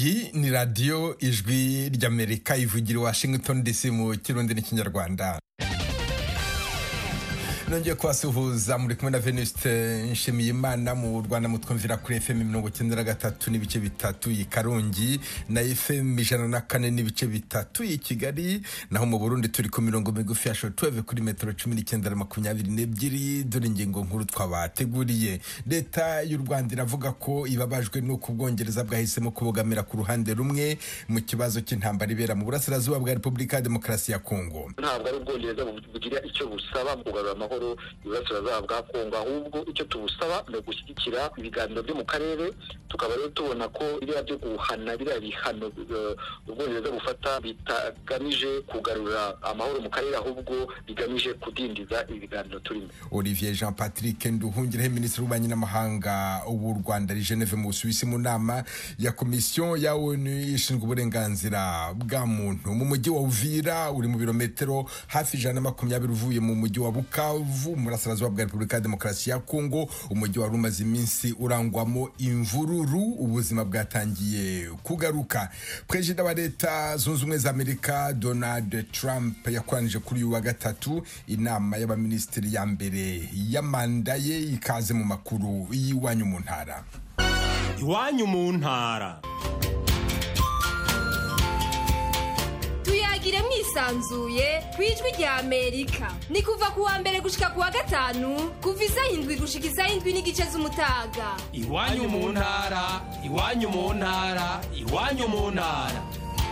iyi ni radiyo ijwi ry'Amerika ivugira i Washington DC mu Kirundi n'Ikinyarwanda. Nongeye kubasuhuza muri kumwe na Venuste Nshimiyimana mu Rwanda mutwumvira kuri FM 93 n'ibice bitatu i Karongi na FM 104 n'ibice bitatu i Kigali, naho mu Burundi turi ku mirongo migufi ya shortwave kuri metero 1922. Dore ingingo nkuru twabateguriye. Leta y'u Rwanda iravuga ko ibabajwe n'uko Ubwongereza bwahisemo kubogamira ku ruhande rumwe mu kibazo cy'intambara ibera mu burasirazuba bwa Repubulika ya Demokarasi ya Kongo. Ntabwo ari Ubwongereza bugira icyo busaba mu kugarura amahoro iburasirazuba bwa Kongo, ahubwo icyo tubusaba ni gushyigikira ibiganiro byo mu karere. Tukaba rero tubona ko biriya byo guhana biriya bihano Ubwongereza bufata bitagamije kugarura amahoro mu karere, ahubwo bigamije kudindiza ibiganiro turimo. Olivier Jean Patrick Nduhungirehe, Minisitiri w'Ububanyi n'Amahanga w'u Rwanda ari Geneve mu Busuwisi mu nama ya Komisiyo ya ONU ishinzwe uburenganzira bwa muntu mu mujyi wa Uvira, uri mu birometero hafi 120 uvuye mu mujyi wa Bukavu mu burasirazuba bwa Repubulika ya Demokarasi ya Kongo. Umujyi wari umaze iminsi urangwamo imvururu, ubuzima bwatangiye kugaruka. Perezida wa Leta Zunze Ubumwe za Amerika Donald Trump yakwanije kuri uyu wa gatatu inama y'abaminisitiri ya mbere ya manda ye. Ikaze mu makuru y'iwanyu mu ntara. Iwanyu mu ntara. Tuyagire mwisanzuye kwijwi rya Amerika. Ni kuva ku wa mbere gushika ku wa gatanu, kuva isaha 7 gushika isaha 7 n'igice z'umutaga. Iwanyu mu ntara, iwanyu mu ntara, iwanyu mu ntara.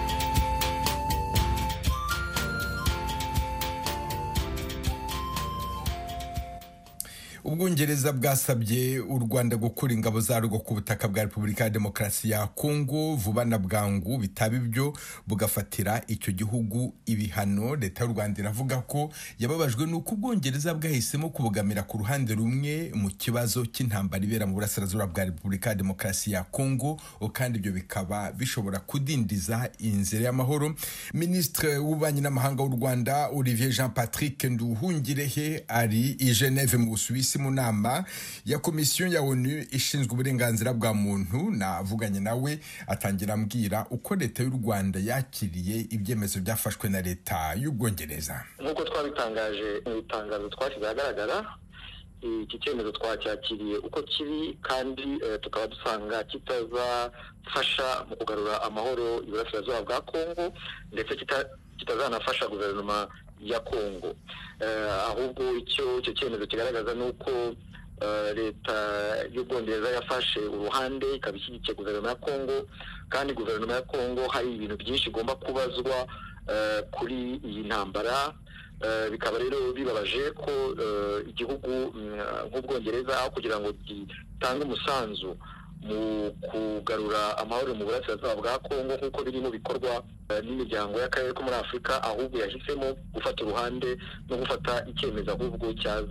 Ubwongereza bwasabye u Rwanda gukura ingabo zarwo ku butaka bwa Repubulika ya Demokarasi ya Kongo vuba na bwangu, bitaba ibyo bugafatira icyo gihugu ibihano. Leta y'u Rwanda iravuga ko yababajwe n'uko Ubwongereza bwahisemo kubogamira ku ruhande rumwe mu kibazo cy'intambara ibera mu burasirazuba bwa Repubulika ya Demokarasi ya Kongo, kandi ibyo bikaba bishobora kudindiza inzira y'amahoro. Minisitiri w'Ububanyi n'Amahanga w'u Rwanda Olivier Jean Patrick Nduhungirehe ari i Geneve mu Busuwisi mu nama ya Komisiyo ya ONU ishinzwe uburenganzira bwa muntu. Navuganye nawe atangira ambwira uko Leta y'u Rwanda yakiriye ibyemezo byafashwe na Leta y'Ubwongereza. Nk'uko twabitangaje mu itangazo twashyize ahagaragara, iki cyemezo twacyakiriye uko kiri, kandi tukaba dusanga kitazafasha mu kugarura amahoro iburasirazuba bwa Kongo, ndetse kitazanafasha guverinoma ya Kongo. Ahubwo icyo cyemezo kigaragaza nuko Leta y'Ubwongereza yafashe uruhande ikabishyigikiye guverinoma ya Kongo, kandi guverinoma ya Kongo hari ibintu byinshi igomba kubazwa kuri iyi ntambara. Bikaba rero bibabaje ko igihugu nk'Ubwongereza aho kugira ngo gitange umusanzu mu kugarura amahoro mu burasirazuba bwa Kongo nk'uko biri mu bikorwa n'imiryango y'akarere ko muri Afurika, ahubwo yahisemo gufata uruhande no gufata icyemezo ahubwo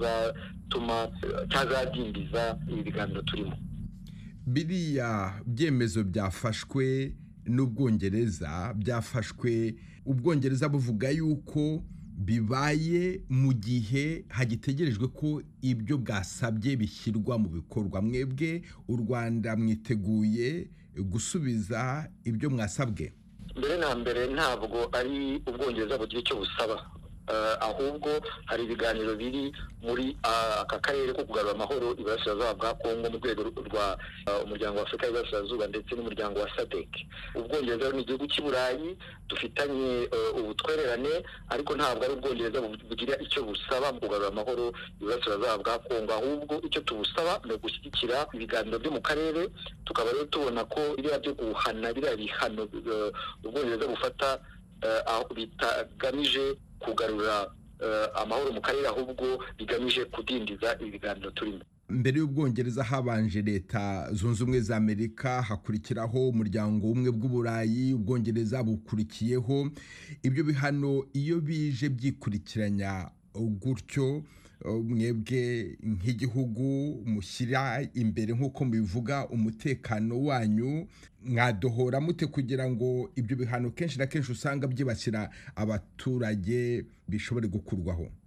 cyazadindiza ibi biganiro turimo. Biriya byemezo byafashwe n'Ubwongereza byafashwe Ubwongereza buvuga yuko bibaye mu gihe hagitegerejwe ko ibyo bwasabye bishyirwa mu bikorwa. Mwebwe u Rwanda mwiteguye gusubiza ibyo mwasabwe? Mbere na mbere ntabwo ari Ubwongereza bugira icyo busaba, ahubwo hari ibiganiro biri muri aka karere ko kugarura amahoro iburasirazuba bwa Kongo mu rwego rwa umuryango wa Afurika y'Iburasirazuba ndetse n'umuryango wa SADC. Ubwongereza ni igihugu cy'i Burayi, dufitanye ubutwererane, ariko ntabwo ari Ubwongereza bugira icyo busaba mu kugarura amahoro iburasirazuba bwa Kongo, ahubwo icyo tubusaba ni gushyigikira ibiganiro byo mu karere. Tukaba rero tubona ko biriya byo guhana biriya bihano Ubwongereza bufata bitagamije kugarura amahoro mu karere, ahubwo bigamije kudindiza ibiganiro turimo. Mbere y'Ubwongereza habanje Leta Zunze Ubumwe za Amerika, hakurikiraho umuryango w'ubumwe bw'Uburayi, Ubwongereza bukurikiyeho. Ibyo bihano iyo bije byikurikiranya gutyo, mwebwe nk'igihugu mushyira imbere nk'uko mubivuga umutekano wanyu, mwadohora mute kugira ngo ibyo bihano kenshi na kenshi usanga byibasira abaturage bishobore gukurwaho?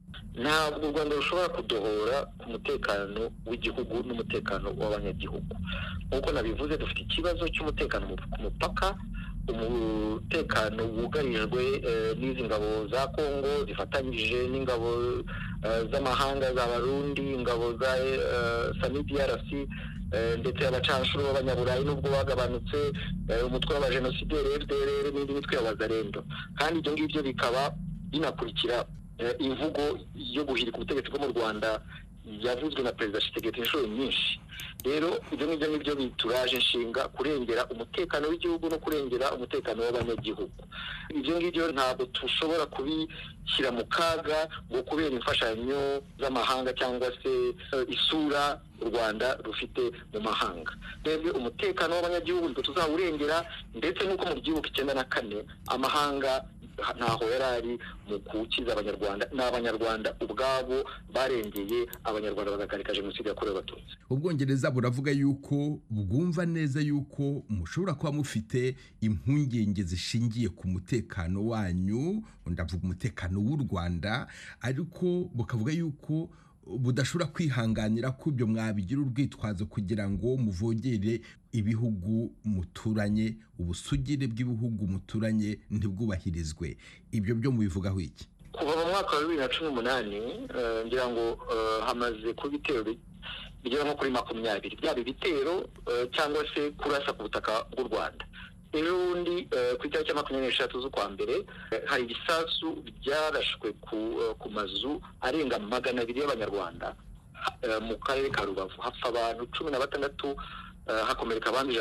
ntabwo u Rwanda rushobora kudohora umutekano w'igihugu n'umutekano w'abanyagihugu. Nk'uko nabivuze, dufite ikibazo cy'umutekano ku mupaka, umutekano wugarijwe n'izi ngabo za Kongo zifatanyije n'ingabo z'amahanga z'Abarundi, ingabo za SAMIDRC ndetse abacanshuro b'abanyaburayi nubwo bagabanutse, umutwe w'abajenosideri FDLR n'indi mitwe y'abazarendo. Kandi ibyo ngibyo bikaba binakurikira imvugo yo guhirika ubutegetsi bwo mu Rwanda yavuzwe na Perezida Tshisekedi inshuro nyinshi. Rero ibyo ngibyo nibyo bituraje nshinga kurengera umutekano w'igihugu no kurengera umutekano w'abanyagihugu. Ibyo ngibyo ntabwo tushobora kubishyira mu kaga ngo kubera imfashanyo z'amahanga cyangwa se isura u Rwanda rufite mu mahanga. Rero umutekano w'abanyagihugu nibwo tuzawurengera, ndetse n'uko mu gihugu 94 amahanga ntaho yarari mu kukiza abanyarwanda, n'abanyarwanda ubwabo barengeye abanyarwanda bagakarika jenoside yakorewe abatutsi. Ubwongereza buravuga yuko bwumva neza yuko mushobora kuba mufite impungenge zishingiye ku mutekano wanyu, ndavuga umutekano w'u Rwanda, ariko bukavuga yuko budashobora kwihanganira ko ibyo mwabigira urwitwazo kugira ngo muvogere ibihugu muturanye, ubusugire bw'ibihugu muturanye ntibwubahirizwe. Ibyo byo mubivugaho iki? Kuva mu mwaka wa 2018 ngira ngo hamaze kuba ibitero bigera nko kuri 20, byaba ibitero cyangwa se kurasa ku butaka bw'u Rwanda. Rero undi ku itariki ya 23 z'ukwa mbere hari ibisasu byarashwe ku mazu arenga 200 y'abanyarwanda mu karere ka Rubavu, hapfa abantu 16, hakomereka abandi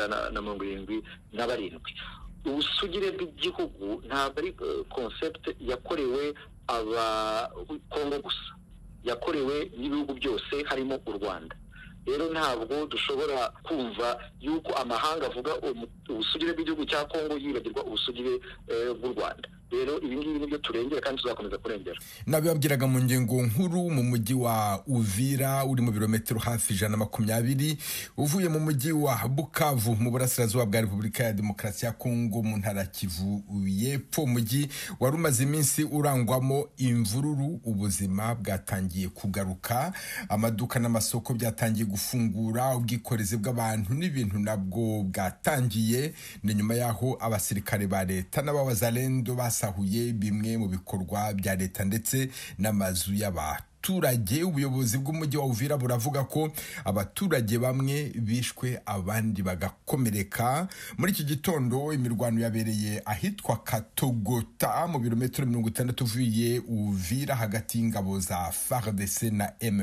177. Ubusugire bw'igihugu ntabwo ari concept yakorewe aba Kongo gusa, yakorewe n'ibihugu byose harimo u Rwanda. Rero ntabwo dushobora kumva yuko amahanga avuga ubusugire bw'igihugu cya Kongo yibagirwa ubusugire bw'u Rwanda. Rero ibi ngibi nibyo turengera kandi tuzakomeza kurengera. Nabibabwiraga mu ngingo nkuru, mu mujyi wa Uvira uri mu birometero hafi 120 uvuye mu mujyi wa Bukavu mu burasirazuba bwa Repubulika ya Demokarasi ya Kongo mu ntara Kivu y'Epfo. Umujyi wari umaze iminsi urangwamo imvururu, ubuzima bwatangiye kugaruka, amaduka n'amasoko byatangiye gufungura, ubwikorezi bw'abantu n'ibintu nabwo bwatangiye. Ni nyuma yaho abasirikare ba leta n'abazalendo basahuye bimwe mu bikorwa bya leta ndetse n'amazu y'abaturage. Ubuyobozi bw'umujyi wa Uvira buravuga ko abaturage bamwe bishwe abandi bagakomereka. Muri iki gitondo imirwano yabereye ahitwa Katogota mu birometero 60 uvuye Uvira hagati y'ingabo za FARDC na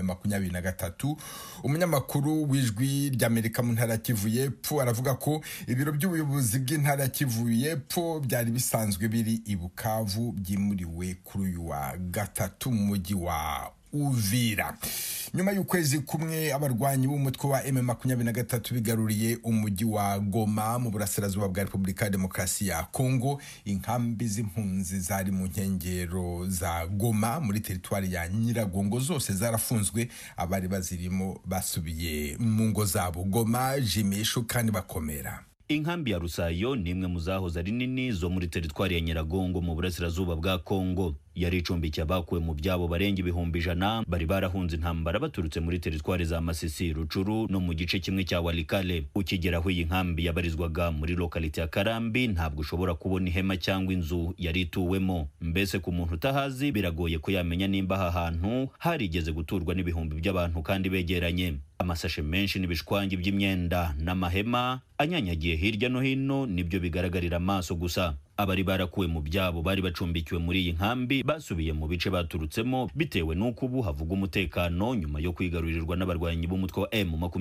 M23. Umunyamakuru w'ijwi ry'Amerika mu ntara Kivu y'Epfo aravuga ko ibiro by'ubuyobozi bw'intara Kivu y'Epfo byari bisanzwe biri i Bukavu byimuriwe kuri uyu wa gatatu mu mujyi wa Uvira. Nyuma y'ukwezi kumwe abarwanyi b'umutwe wa M23 bigaruriye umujyi wa Goma mu burasirazuba bwa Repubulika ya Demokarasi ya Kongo, inkambi z'impunzi zari mu nkengero za Goma muri teritwari ya Nyiragongo zose zarafunzwe, abari bazirimo basubiye mu ngo zabo. Goma jimisho kandi bakomera. Inkambi ya Rusayo ni imwe mu zahoze ari nini zo muri teritwari ya Nyiragongo mu burasirazuba bwa Kongo. Yari icumbikiye abakuwe mu byabo barenga 100,000 bari barahunze intambara baturutse muri teritwari za Masisi, Rucuru no mu gice kimwe cya Walikale. Ukigeraho iyi nkambi yabarizwaga muri lokalite ya Karambi ntabwo ushobora kubona ihema cyangwa inzu yari ituwemo. Mbese ku muntu utahazi biragoye ko yamenya nimba aha hantu harigeze guturwa n'ibihumbi by'abantu kandi begeranye. Amasashe menshi n'ibishwangi by'imyenda n'amahema anyanyagiye hirya no hino nibyo bigaragarira amaso gusa. Abari barakuwe mu byabo bari bacumbikiwe muri iyi nkambi basubiye mu bice baturutsemo bitewe n'uko ubu havuga umutekano nyuma yo kwigarurirwa n'abarwanyi b'umutwe wa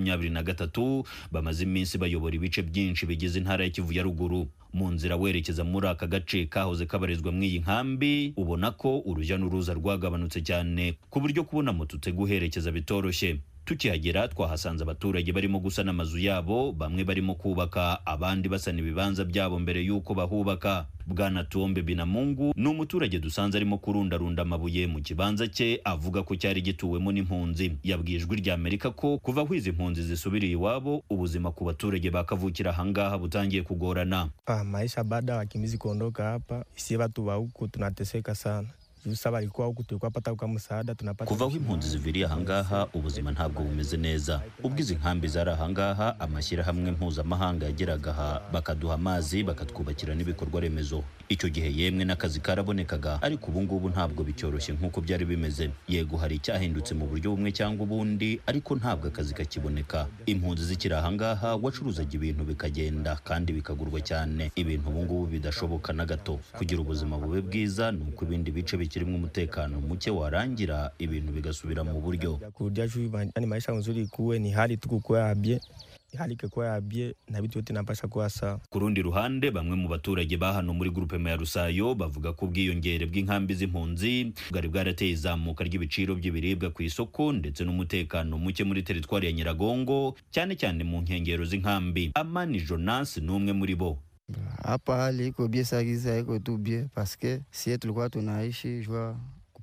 M23 bamaze iminsi bayobora ibice byinshi bigize intara ya Kivu ya ruguru. Mu nzira werekeza muri aka gace kahoze kabarizwa mu iyi nkambi ubona ko urujya n'uruza rwagabanutse cyane ku buryo kubona moto guherekeza bitoroshye. Tukihagera twahasanze abaturage barimo gusana amazu yabo, bamwe barimo kubaka, abandi basana ibibanza byabo mbere yuko bahubaka. Bwana Tuombe Binamungu ni umuturage dusanze arimo kurundarunda amabuye mu kibanza cye, avuga ko cyari gituwemo n'impunzi. Yabwiye Ijwi ry'Amerika ko kuva aho izi mpunzi zisubiriye iwabo ubuzima ku baturage bakavukira ahangaha butangiye kugorana. Maisha baada ya wakimbizi kuondoka hapa, sisi watu wa huku tunateseka sana. Dusaba alikuwa huku tulikuwa pata kwa msaada tunapata. Kuva aho impunzi ziviriye ahangaha ubuzima ntabwo bumeze neza. Ubwize inkambi zari ahangaha amashyirahamwe mpuzamahanga yageraga aha bakaduha amazi bakatwubakira n'ibikorwa remezo. Icyo gihe yemwe n'akazi karabonekaga, ariko ubu ngubu ntabwo bicyoroshye nk'uko byari bimeze. Yego hari icyahindutse mu buryo bumwe cyangwa ubundi, ariko ntabwo akazi kakiboneka. Impunzi zikiri ahangaha wacuruzaga ibintu bikagenda kandi bikagurwa cyane. Ibintu ubu ngubu bidashoboka na gato. Kugira ubuzima bube bwiza nuko ibindi bice bikirimo umutekano muke warangira ibintu bigasubira mu buryo. Kurudia juu yani maisha nzuri kuwe ni hali tu kuwa bie. Hali kwa bie na bitu yote napasha kuwa sawa. Ku rundi ruhande bamwe mu baturage bahano muri groupe ya Rusayo bavuga ko bwiyongere bw'inkambi z'impunzi bwari bwarateye izamuka ry'ibiciro by'ibiribwa ku isoko ndetse n'umutekano muke muri teritwari ya Nyiragongo, cyane cyane mu nkengero z'inkambi. Amani Jonas n'umwe muri bo. Hapa hali iko bie sagiza iko tu bie parce que si tulikuwa tunaishi jua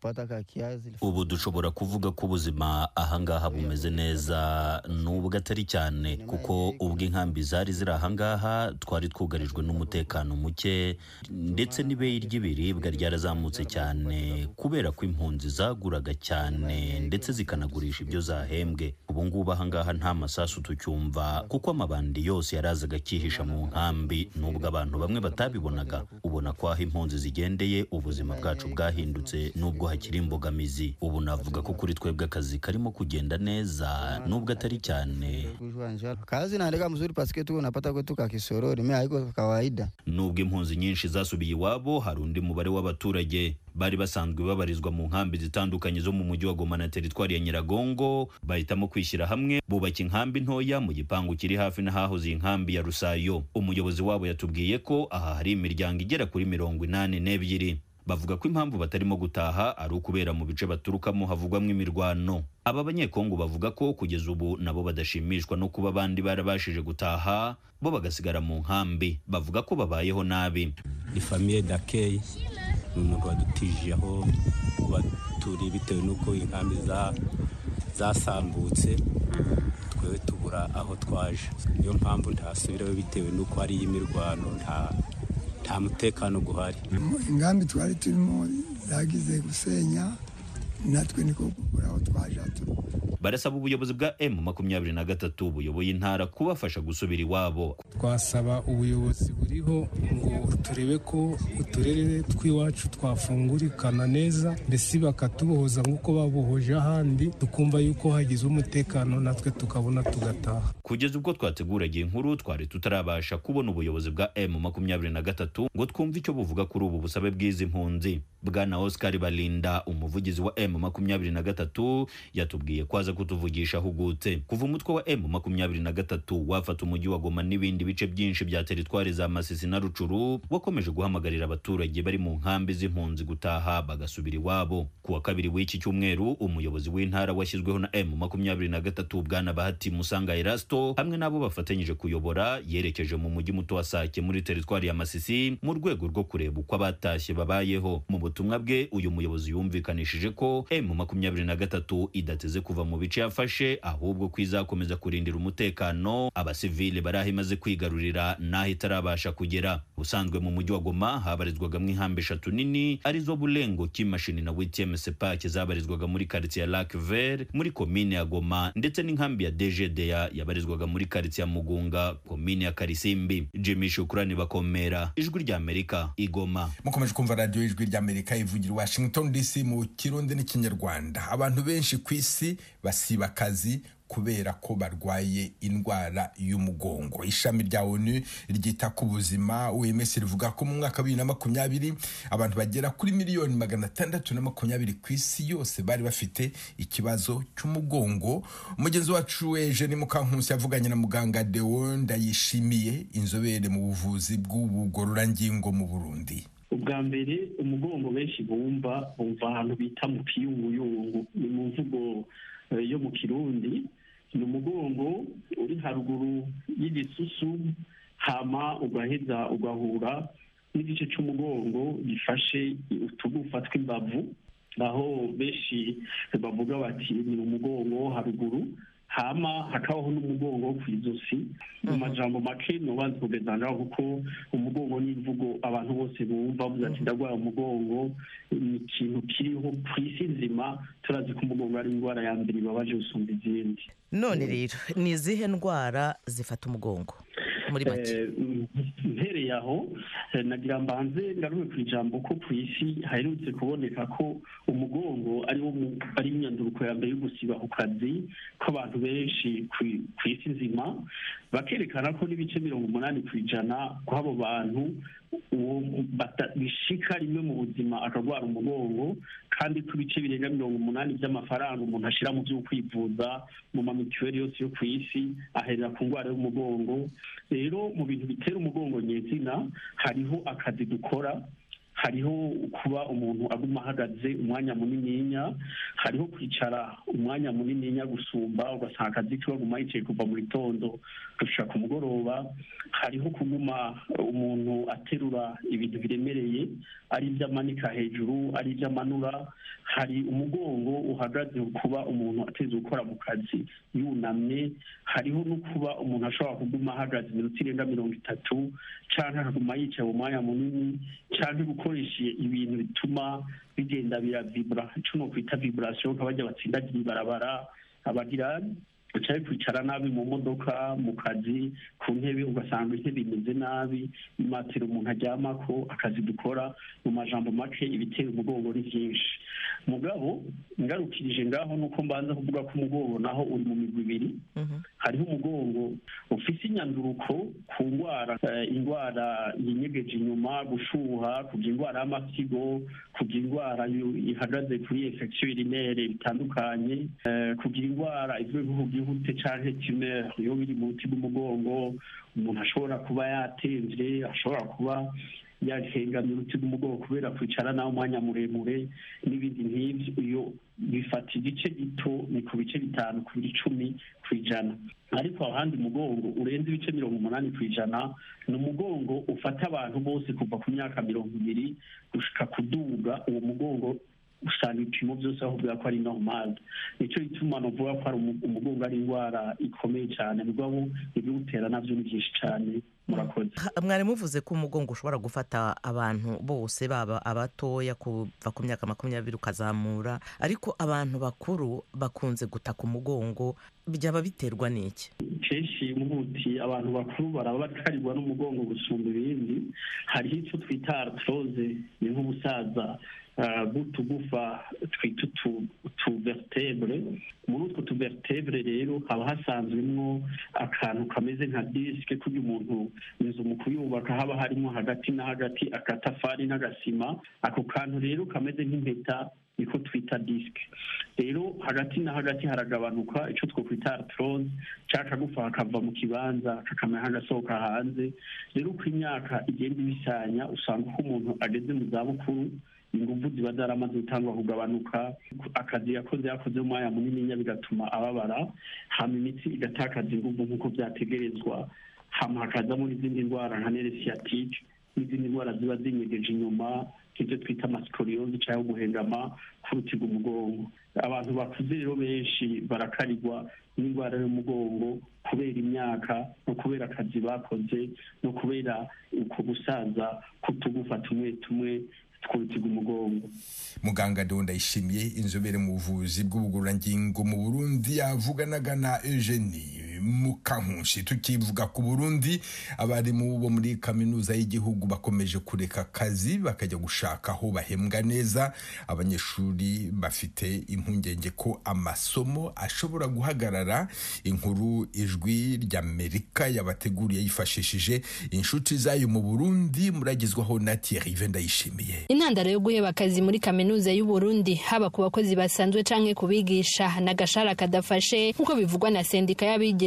ubu dushobora kuvuga ko ubuzima ahangaha bumeze neza nubwo atari cyane, kuko ubwo inkambi zari ziri ahangaha twari twugarijwe n'umutekano muke ndetse n'ibeyi ry'ibiribwa ryarazamutse cyane kubera ko impunzi zaguraga cyane ndetse zikanagurisha ibyo zahembwe. Ubu ngubu ahangaha nta masasu tucyumva kuko amabandi yose yarazaga akihisha mu nkambi, nubwo abantu bamwe batabibonaga. Ubona ko aho impunzi zigendeye ubuzima bwacu bwahindutse nubwo hakiri imbogamizi. Ubu navuga ko kuri twebwe akazi karimo kugenda neza nubwo atari cyane. Kazi naendeka mzuri parce que tunapata kwetu ka kisorori mimi haiko kawaida. Nubwo impunzi nyinshi zasubiye iwabo, hari undi mubare w'abaturage bari basanzwe babarizwa mu nkambi zitandukanye zo mu mujyi wa Goma na teritwari ya Nyiragongo bahitamo kwishyira hamwe bubaka inkambi ntoya mu gipangu kiri hafi n'ahahoze inkambi ya Rusayo. Umuyobozi wabo yatubwiye ko aha hari imiryango igera kuri 82. Bavuga ko impamvu batarimo gutaha ari ukubera mu bice baturukamo havugwamo imirwano. Aba banyekongo bavuga ko kugeza ubu nabo badashimishwa no kuba abandi barabashije gutaha bo bagasigara mu nkambi. Bavuga ko babayeho nabi. Ni famille d'accueil n'umuntu wadutijeho kuba turi bitewe nuko inkambi zasambutse twewe tubura aho twaje. Niyo mpamvu ntasubirayo bitewe nuko hari imirwano nta mutekano guhari. Ingambi twari turimo zagize gusenya natwe niko kugura aho twaje. Barasaba ubuyobozi bwa M23 buyoboye intara kubafasha gusubira iwabo. Twasaba ubuyobozi buriho ngo turebe ko uturere twiwacu twafungurikana neza, mbese bakatubohoza nk'uko babohoje ahandi, tukumva yuko hagize umutekano natwe tukabona tugataha. Kugeza ubwo twateguragiye inkuru twari tutarabasha kubona ubuyobozi bwa M23 ngo twumve icyo buvuga kuri ubu busabe bw'izi mpunzi. Bwana Oscar Balinda, umuvugizi wa M23, yatubwiye kwaza kutuvugisha hugutse. Kuva umutwe wa M23 wafata umujyi wa Goma n'ibindi bice byinshi bya teritwari za Masisi na Rucuru, wakomeje guhamagarira abaturage bari mu nkambi z'impunzi gutaha bagasubira iwabo. Kuwa kabiri w'iki cyumweru umuyobozi w'intara washyizweho na M23 Bwana Bahati Musanga Erasto hamwe nabo bafatanyije kuyobora yerekeje mu mujyi muto wa Sake muri teritwari ya Masisi mu rwego rwo kureba uko abatashye babayeho. Mu butumwa bwe uyu muyobozi yumvikanishije ko M23 idateze kuva mu bice yafashe, ahubwo kwizakomeza kurindira umutekano abasivile barahi imaze kwigarurira naho itarabasha kugera. Usanzwe mu mujyi wa Goma habarizwagamo inkambi 3 nini arizo Bulengo, Kimashini na Witieme Sepake zabarizwaga muri quartier ya Lac Vert muri komine ya Goma, ndetse n'inkambi ya DGDA yabarizwaga muri quartier ya Mugunga komine ya Karisimbi. Jimmy Shukrani Bakomera, Ijwi rya Amerika, Igoma. Mukomeje kumva radio Ijwi rya Amerika ivugira Washington DC mu Kirundi n'Ikinyarwanda. Abantu benshi ku isi basiba akazi kubera ko barwaye indwara y'umugongo. Ishami rya ONU ryita ku buzima OMS rivuga ko mu mwaka wa 2020 abantu bagera kuri 620,000 ku isi yose bari bafite ikibazo cy'umugongo. Umugenzi wacu Eugene Mukankusi yavuganye na muganga Deo Ndayishimiye, inzobere mu buvuzi bw'ubugororangingo mu Burundi. Ubwa mbere umugongo benshi bumva ahantu bita mu kiyunguyungu, ni mu mvugo yo mu Kirundi. Ni umugongo uri haruguru y'igisusu hama ugaheza ugahura n'igice cy'umugongo gifashe utugufa tw'imbavu, aho benshi bavuga bati ni umugongo haruguru hama hakabaho n'umugongo wo kw'izosi. Mu majambo make nobanza kugezangaho kuko umugongo n'imvugo abantu bose bumva bavuga ati ndagwara umugongo, ni ikintu kiriho ku isi nzima. Turazi ko umugongo ari indwara ya mbere ibabaje gusumba izindi. None rero ni izihe ndwara zifata umugongo muri make? Mpereye aho nagira mbanze ngaruke ku ijambo ko ku isi haherutse kuboneka ko umugongo ari imyanduruko ya mbere yo gusiba ku kazi kw'abantu benshi ku isi nzima, bakerekana ko n'ibice 80% kw'abo bantu bishika rimwe mu buzima akagwara umugongo, kandi ku bice birenga 80% by'amafaranga umuntu ashira mu byo kwivuza mu mamituweli yose yo ku isi aherera ku ndwara y'umugongo. Rero mu bintu bitera umugongo nyezina hariho akazi dukora, hariho kuba umuntu aguma ahagaze umwanya munininya, hariho kwicara umwanya munininya gusumba ugasanga akazi kiba guma yicaye kuva mu gitondo gushika ku mugoroba, hariho kuguma umuntu aterura ibintu biremereye ari iby'amanika hejuru ari iby'amanura, hari umugongo uhagaze kuba umuntu ateze gukora mu kazi yunamye, hariho no kuba umuntu ashobora kuguma ahagaze iminota irenga 30 canke akaguma yicaye umwanya munini canke gukoresha ibintu bituma bigenda biravibra, ico no kwita vibration nk'abajya batsindagira ibarabara, abagira ucaye kwicara nabi mu modoka mu kazi ku ntebe ugasanga intebe imeze nabi, imatera umuntu aryamako, akazi dukora. Mu majambo make ibitera umugongo ni byinshi. Mugabo ngarukirije ngaho nuko mbanza kuvuga ko umugongo naho uri mu migwi ibiri. Hariho umugongo ufise inyanduruko ku indwara yinyegeje inyuma, gushuha, kugira indwara y'amasigo, kugira indwara ihagaze kuri infection urinaire bitandukanye, kugira indwara ivuye ihute canke tumeur yo biri mu muti bw'umugongo, umuntu ashobora kuba yatemvye, ashobora kuba yahengamye uruti rw'umugongo kubera kwicara nawe umwanya muremure n'ibindi nk'ivyo. Iyo bifata igice gito ni ku bice 5 ku 10 kw'ijana, ariko ahandi umugongo urenze ibice 80 kw'ijana ni umugongo ufata abantu bose kuva ku myaka 20 gushika kuduga. Uwo mugongo usanga ibipimo byose avuga ko ari normal. Nico gituma novuga ko ari umugongo ari indwara ikomeye cyane, mugabo ibigutera navyo ni byinshi cyane. Murakoze. Mwari muvuze ko umugongo ushobora gufata abantu bose, baba abatoya kuva ku myaka 20 ukazamura, ariko abantu bakuru bakunze gutaka umugongo, byaba biterwa n'iki? Kenshi mubuti abantu bakuru baraba bakarirwa n'umugongo gusumba ibindi. Hariho icyo twita arthrose, ni nk'ubusaza bw'utugufa twita utuvertebre. Muri utwo tuvertebre rero haba hasanzwemo akantu kameze nka disque kugira umuntu inzu mu kuyubaka haba harimo hagati na hagati akatafari n'agasima. Ako kantu rero kameze nk'impeta niko twita disque. Rero hagati na hagati haragabanuka, ico twokwita arthrose, cakagufa hakava mu kibanza kakamera hagasohoka hanze. Rero uko imyaka igenda ibisanya usanga ko umuntu ageze mu zabukuru inguvu ziba zaramaze gutangwa kugabanuka, akazi yakoze umwanya munini bigatuma ababara, hama imitsi igatakaza inguvu nk'uko byategerezwa, hama hakazamo n'izindi ndwara nka nerve sciatique n'izindi ndwara ziba zinyegeje inyuma nk'ibyo twita scoliose cyangwa guhengama k'uruti rw'umugongo. Abantu bakuze rero benshi barakarirwa n'indwara y'umugongo kubera imyaka no kubera akazi bakoze no kubera uko gusaza kutugufa tumwe tw'uruti rw'umugongo. Muganga Ndayishimiye, inzobere mu buvuzi bw'ubugororangingo mu Burundi, yavuganaga na Eugenie Mukankushi. Tukivuga ku Burundi, abarimu bo muri kaminuza y'igihugu bakomeje kureka akazi bakajya gushaka aho bahembwa neza. Abanyeshuri bafite impungenge ko amasomo ashobora guhagarara. Inkuru Ijwi ry'Amerika yabateguriye yifashishije inshuti zayo mu Burundi, muragezwaho na Thierry Ndayishimiye. Intandaro yo guheba akazi muri kaminuza y'u Burundi, haba ku bakozi basanzwe canke kubigisha, n'agashara kadafashe nk'uko bivugwa na sendika y'abigisha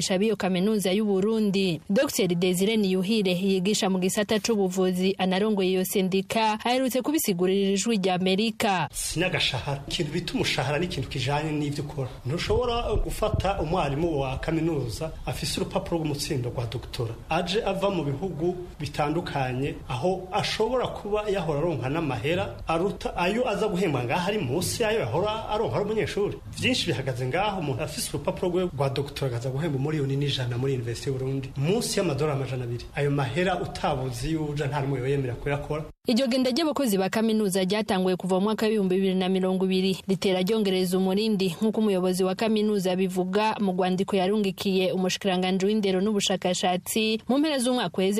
abigisha b'iyo kaminuza y'u Burundi. Dr Desire Niyuhire yigisha mu gisata c'ubuvuzi anarongoye iyo sendika aherutse kubisigurira ijwi rya Amerika. Sinagashahara ikintu bita umushahara ni ikintu kijanye n'ivyo ukora. Ntushobora gufata umwarimu wa kaminuza afise urupapuro rw'umutsindo rwa doktora aje ava mu bihugu bitandukanye aho ashobora kuba yahora aronka n'amahera aruta ayo aza guhembwa ngaho ari munsi ayo yahora aronka ari umunyeshuri. Vyinshi bihagaze ngaho umuntu afise urupapuro rwa doktora agaza guhemba miliyoni n'ijana muri Université y'u Burundi munsi y'amadolari 200. Ayo mahera utabuzi yuja nta rumwe yemera kuyakora. Iryo genda ry'abakozi ba kaminuza ryatanguye kuva mu mwaka wa 2020 ritera ryongereza umurindi nk'uko umuyobozi wa kaminuza bivuga mu rwandiko yarungikiye umushikiranganje w'indero n'ubushakashatsi mu mpera z'umwaka weze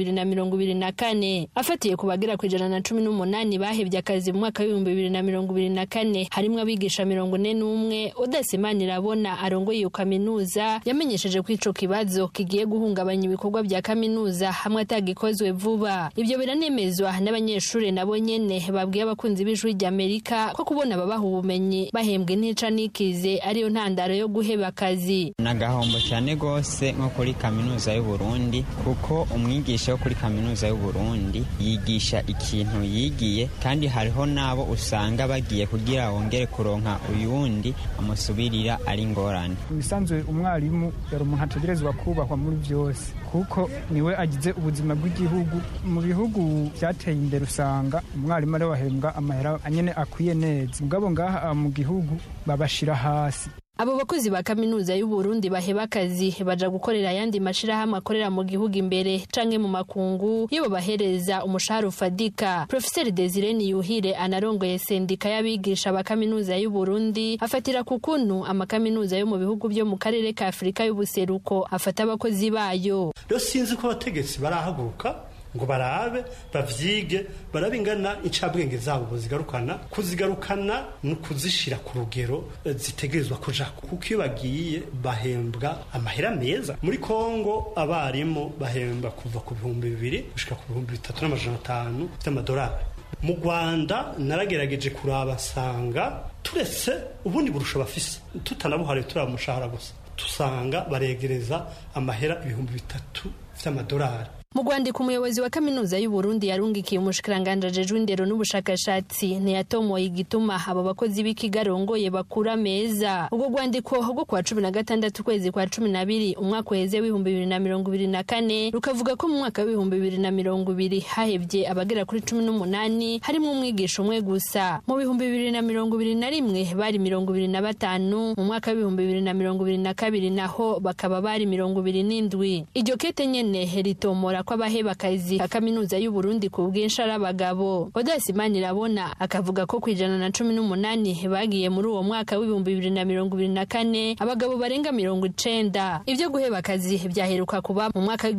w'2024 afatiye ku bagera ku 118 bahevye akazi mu mwaka wa 2024 harimwo abigisha 41. Odasemani Rabona arongoye iyo kaminuza yamenyesheje ko ico kibazo kigiye guhungabanya ibikorwa bya kaminuza hamwe atagikozwe vuba. Ibyo biranemezwa n'abanyeshuri nabo nyene babwiye abakunzi b'ijwi rya Amerika ko kubona babaha ubumenyi bahembwe ntica nikize ariyo ntandaro yo guheba akazi. Nagahombo cyane gose nko kuri kaminuza y'u Burundi kuko umwigisha wo kuri kaminuza y'u Burundi yigisha ikintu yigiye kandi hariho nabo usanga bagiye kugira wongere kuronka uyundi amusubirira ari ngorane. Bisanzwe umwarimu yari umuntu ategerezwa kubahwa muri byose kuko niwe agize ubuzima bw'igihugu. Mu bihugu byateye imbere usanga umwarimu ari wahembwa amahera anyene akwiye neza, mugabo ngaha mu gihugu babashira hasi. Abo bakozi ba kaminuza y'u Burundi baheba akazi baja gukorera yandi mashirahamwe akorera mu gihugu imbere canke mu makungu iyo bahereza umushahara ufadika. Professor Desire Niyuhire anarongoye sendika y'abigisha ba kaminuza y'u Burundi afatira ku kuntu amakaminuza yo mu bihugu byo mu karere ka Afrika y'ubuseruko afata abakozi bayo. Rero sinzi ko abategetsi barahaguruka ngo barabe bavyige barabingana incabwenge zabo kuzigarukana no kuzishira ku rugero zitegerezwa kuja kuko iyo bagiye bahembwa amahera meza. Muri Kongo abarimu bahembwa kuva ku 2,000 gushika ku 3,500 by'amadolari. Mu Rwanda naragerageje kuraba sanga turetse ubundi burusha bafise tutanabuhare turamushahara gusa tusanga baregereza amahera 3,000 by'amadolari. Mu Rwandiko umuyobozi wa kaminuza y'u Burundi yarungikiye umushikiranganje ajejwe indero n'ubushakashatsi ntiyatomoye igituma abo bakozi b'ikigarongoye bakura meza. Ubwo rwandiko rwo kwa 16 kwezi kwa 12 umwaka weze w'2024 rukavuga ko mu mwaka wa 2020 hahevye abagera kuri 18 harimo umwigisha umwe gusa. Mu 2021 bari 25, mu mwaka wa 2022 naho bakaba bari 27. Iryo kete nyene heritomora ko abaheba akazi ka kaminuza y'u Burundi ku bwinshi ari abagabo. Odasemani Rabona akavuga ko ku 118 bagiye muri uwo mwaka wa 2024 abagabo barenga 90. Ivyo guheba akazi vyaheruka kuba mu mwaka wa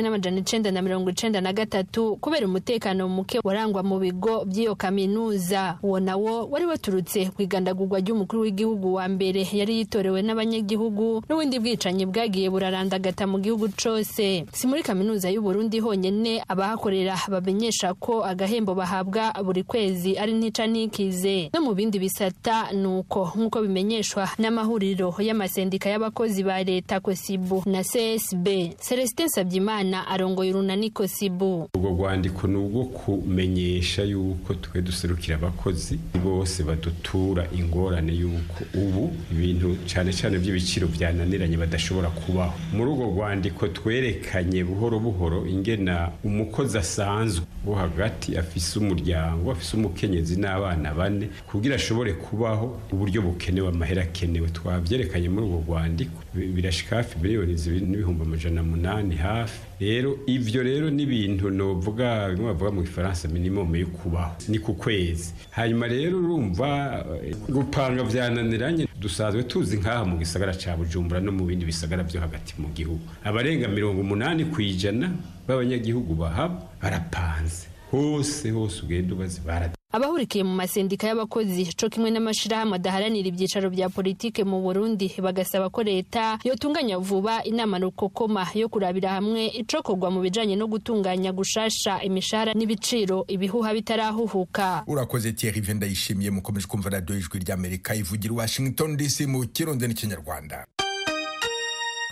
1993 kubera umutekano muke warangwa mu bigo by'iyo kaminuza. Uwo nawo wari waturutse kwigandagurwa ry'umukuru w'igihugu wa mbere yari yitorewe n'abanyagihugu n'ubundi bwicanyi bwagiye burarandagata mu gihugu cose. Si muri kaminuza y'u Burundi honyene abahakorera bamenyesha ko agahembo bahabwa buri kwezi ari ntica nikize. No mu bindi bisata nuko nkuko bimenyeshwa n'amahuriro y'amasendika y'abakozi ba leta Kosibu na CSB. Celestin Sabyimana arongoye urunani Kosibu. Ubwo rwandiko nubwo kumenyesha yuko twe duserukira abakozi bose badutura ingorane yuko ubu ibintu cyane cyane by'ibiciro byananiranye badashobora kubaho. Muri ubwo rwandiko twerekanye buhoro buhoro ingena umukozi asanzwe wo hagati afise umuryango afise umukenyezi n'abana 4 kugira ashobore kubaho uburyo bukenewe amahera akenewe. Twavyerekanye muri ubwo rwandiko birashika hafi miliyoni 2,800 hafi. Rero ivyo rero ni ibintu novuga bimwe bavuga mu Gifaransa minimum yo kubaho ni ku kwezi. Hanyuma rero urumva gupanga vyananiranye dusanzwe tuzi nkaha mu gisagara ca Bujumbura no mu bindi bisagara byo hagati mu gihugu abarenga 80% b'abanyagihugu bahaba barapanze hose ugenda ubazi Abahurikiye mu masendika y'abakozi co kimwe n'amashirahamwe adaharanira ibyicaro bya politike mu Burundi bagasaba ko leta yotunganya vuba inama rukokoma yo kurabira hamwe icokorwa mu bijanye no gutunganya gushasha imishahara n'ibiciro ibihuha bitarahuhuka. Urakoze Thierry Venda yishimiye mukomeje kumva radio ijwi ry'Amerika ivugira Washington DC mu Kirundi n'ikinyarwanda.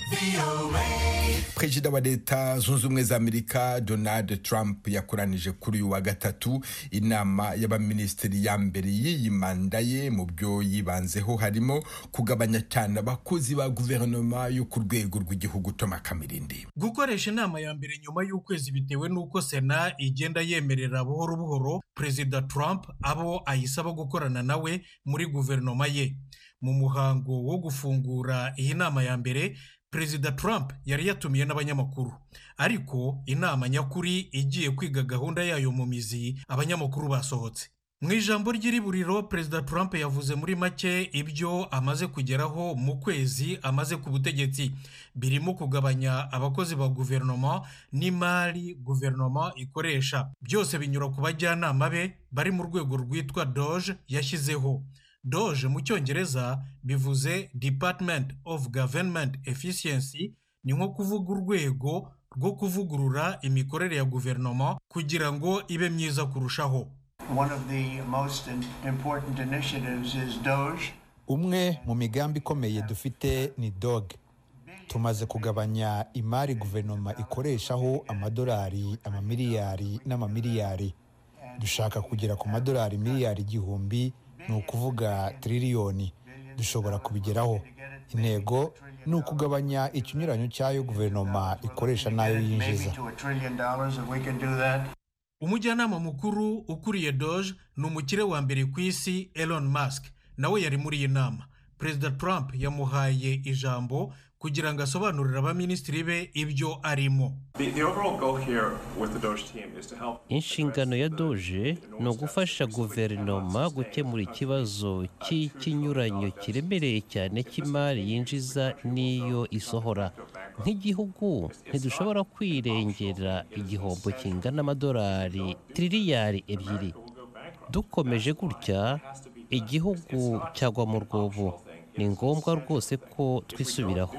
Perezida wa leta zunze ubumwe za Amerika Donald Trump yakoranije kuri uyu wa gatatu inama y'abaminisitiri ya mbere y'iyi manda ye. Mu byo yibanzeho harimo kugabanya cyane abakozi ba guverinoma yo ku rwego rw'igihugu. Toma Kamirindi. Gukoresha inama ya mbere nyuma y'ukwezi bitewe n'uko Sena igenda yemerera buhoro buhoro Perezida Trump abo ayisaba gukorana nawe muri guverinoma ye. Mu muhango wo gufungura iyi nama ya mbere, Perezida Trump yari yatumiye n'abanyamakuru, ariko inama nyakuri igiye kwiga gahunda yayo mu mizi abanyamakuru basohotse. Mu ijambo ry'iriburiro, Perezida Trump yavuze muri make ibyo amaze kugeraho mu kwezi amaze ku butegetsi, birimo kugabanya abakozi ba guverinoma n'imari guverinoma ikoresha. Byose binyura ku bajyanama be bari mu rwego rwitwa DOGE yashyizeho. DOGE mu cyongereza bivuze Department of Government Efficiency, ni nko kuvuga urwego rwo kuvugurura imikorere ya guverinoma kugira ngo ibe myiza kurushaho. Umwe mu migambi ikomeye dufite ni DOGE. Tumaze kugabanya imari guverinoma ikoreshaho amadolari amamiliyari n'amamiliyari. Dushaka kugera ku madolari miliyari 1,000, ni ukuvuga triliyoni. Dushobora kubigeraho. Intego ni ukugabanya ikinyuranyo cyayo guverinoma ikoresha nayo yinjiza. Umujyanama mukuru ukuriye DOGE ni umukire wa mbere ku isi Elon Musk, nawe yari muri iyi nama. Perezida Trump yamuhaye ijambo kugira ngo asobanurire abaminisitiri be ibyo arimo. Inshingano ya DOGE ni ugufasha guverinoma gukemura ikibazo cy'ikinyuranyo kiremereye cyane cy'imari yinjiza n'iyo isohora. Nk'igihugu ntidushobora kwirengera igihombo kingana amadolari triliyari 2. Dukomeje gutya igihugu cyagwa mu rwobo. Ni ngombwa rwose ko twisubiraho.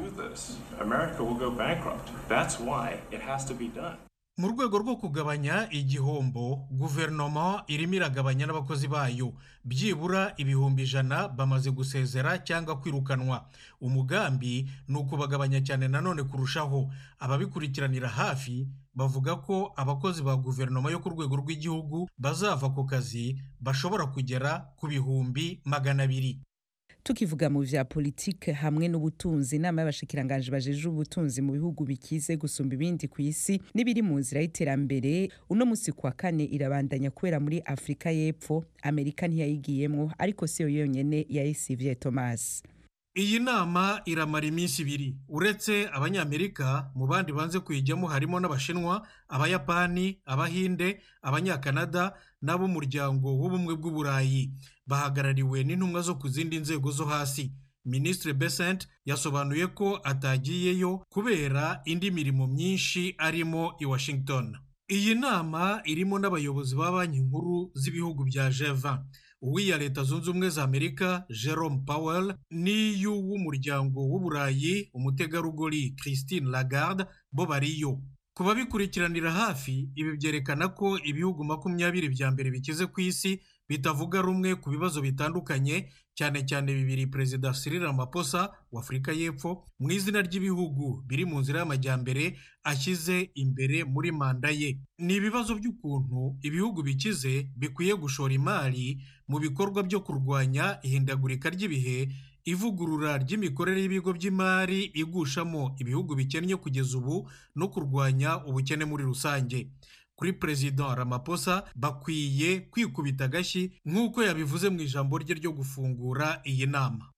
Mu rwego rwo kugabanya igihombo, guverinoma irimo iragabanya n'abakozi bayo. Byibura 100,000 bamaze gusezera cyangwa kwirukanwa. Umugambi ni ukubagabanya cyane nanone kurushaho. Ababikurikiranira hafi bavuga ko abakozi ba guverinoma yo ku rwego rw'igihugu bazava ku kazi bashobora kugera ku 200,000. Tukivuga mu vya politike hamwe n'ubutunzi, inama y'abashikiranganje bajeje ubutunzi mu bihugu bikize gusumba ibindi ku isi n'ibiri mu nzira y'iterambere, uno musi kwa kane irabandanya kubera muri Afrika y'Epfo. Amerika ntiyayigiyemwo, ariko siyo yonyene yayisivye. Thomas. Iyi nama iramara iminsi 2. Uretse abanyamerika, mu bandi banze kuyijyamo harimo n'abashinwa, abayapani, abahinde, abanyakanada n'abo muryango w'ubumwe bw'uburayi. Bahagarariwe n'intumwa zo ku zindi nzego zo hasi. Ministre Besant yasobanuye ko atagiyeyo kubera indi mirimo myinshi arimo i Washington. Iyi nama irimo n'abayobozi ba banki nkuru z'ibihugu bya G20. Uwiya Leta Zunze Ubumwe za Amerika Jerome Powell n'iy'umuryango w'uburayi umutegarugori Christine Lagarde bo bariyo. Kuba bikurikiranira hafi, ibi byerekana ko ibihugu 20 bya mbere bikize ku isi bitavuga rumwe ku bibazo bitandukanye, cyane cyane bibiri Perezida Cyril Ramaphosa wa Afrika y'Epfo mu izina ry'ibihugu biri mu nzira y'amajyambere ashyize imbere muri manda ye. Ni ibibazo by'ukuntu ibihugu bikize bikwiye gushora imari mu bikorwa byo kurwanya ihindagurika ry'ibihe, ivugurura ry'imikorere y'ibigo by'imari igushamo ibihugu bikennye kugeza ubu, no kurwanya ubukene muri rusange. Kuri Perezida Ramaphosa bakwiye kwikubita agashyi nk'uko yabivuze mu ijambo rye ryo gufungura iyi nama.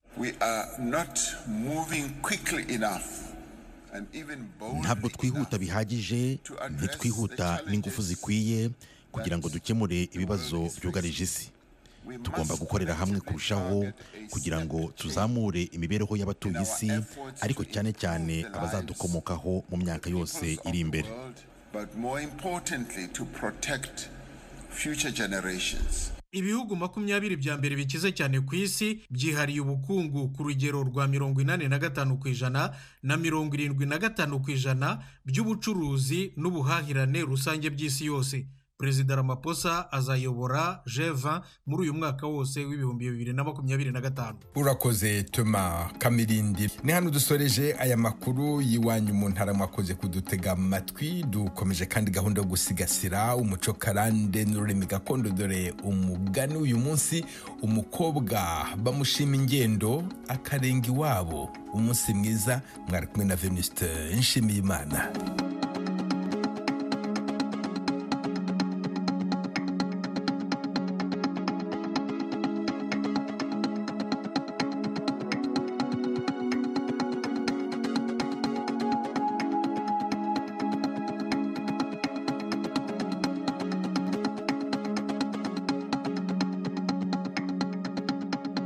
Ntabwo twihuta bihagije, ntitwihuta n'ingufu zikwiye kugira ngo dukemure ibibazo byugarije isi. Tugomba gukorera hamwe kurushaho kugira ngo tuzamure imibereho y'abatuye isi, ariko cyane cyane abazadukomokaho mu myaka yose iri imbere. But more importantly to protect future generations. Ibihugu 20 bya mbere bikize cyane ku isi byihariye ubukungu ku rugero rwa 85% na 75% by'ubucuruzi n'ubuhahirane rusange by'isi yose. Perezida Ramaphosa azayobora G20 muri uyu mwaka wose w'ibihumbi 2025. Urakoze Toma Kamirindi. Ni hano dusoreje aya makuru yiwanyu mu ntara, mwakoze kudutega amatwi. Dukomeje kandi gahunda yo gusigasira umuco karande n'ururimi gakondo, dore umugani uyu munsi: umukobwa bamushima ingendo akarenga iwabo. Umunsi mwiza, mwari kumwe na Venuste Nshimiyimana.